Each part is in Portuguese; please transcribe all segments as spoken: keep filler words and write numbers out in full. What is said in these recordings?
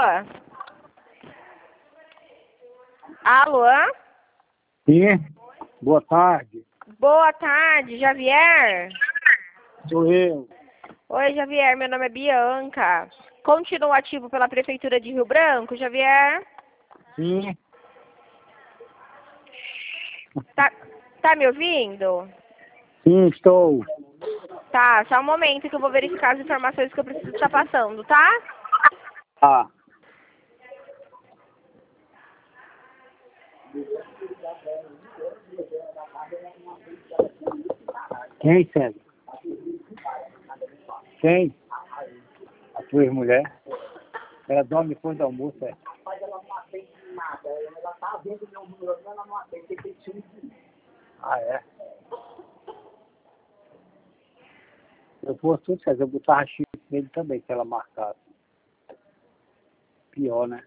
Alô? Sim, boa tarde. Boa tarde, Javier. Sou eu. Oi, Javier, meu nome é Bianca. Continua ativo pela Prefeitura de Rio Branco, Javier? Sim, Tá, tá me ouvindo? sim, estou. Tá, só um momento que eu vou verificar as informações que eu preciso estar passando, tá? Ah, quem, Sérgio? Quem? A tua mulher? Ela dorme depois do almoço, é? Ah, é? Eu fosse tudo, Sérgio, eu botava chifre nele também, se ela marcasse. Pior, né?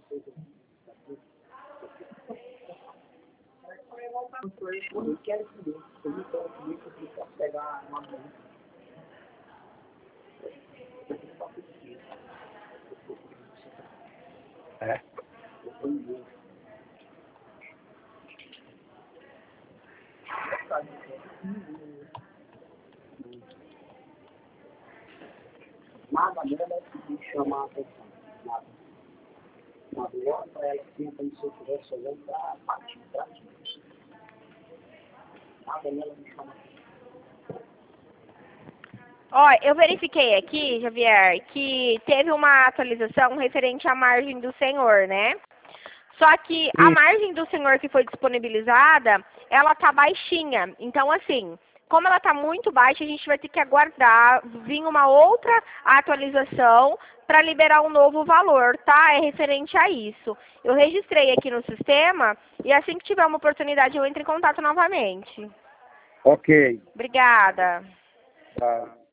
É. Nada nela me chamar a atenção. Nada. Uma hora para ela assim, como se eu estivesse olhando para a parte de trás. Nada nela me chama a atenção. Ó, eu verifiquei aqui, Javier, que teve uma atualização referente à margem do senhor, né? Só que a Sim. margem do senhor que foi disponibilizada, ela tá baixinha. Então, assim, como ela tá muito baixa, a gente vai ter que aguardar vir uma outra atualização para liberar um novo valor, tá? É referente a isso. Eu registrei aqui no sistema e assim que tiver uma oportunidade eu entro em contato novamente. Ok. Obrigada. Tá.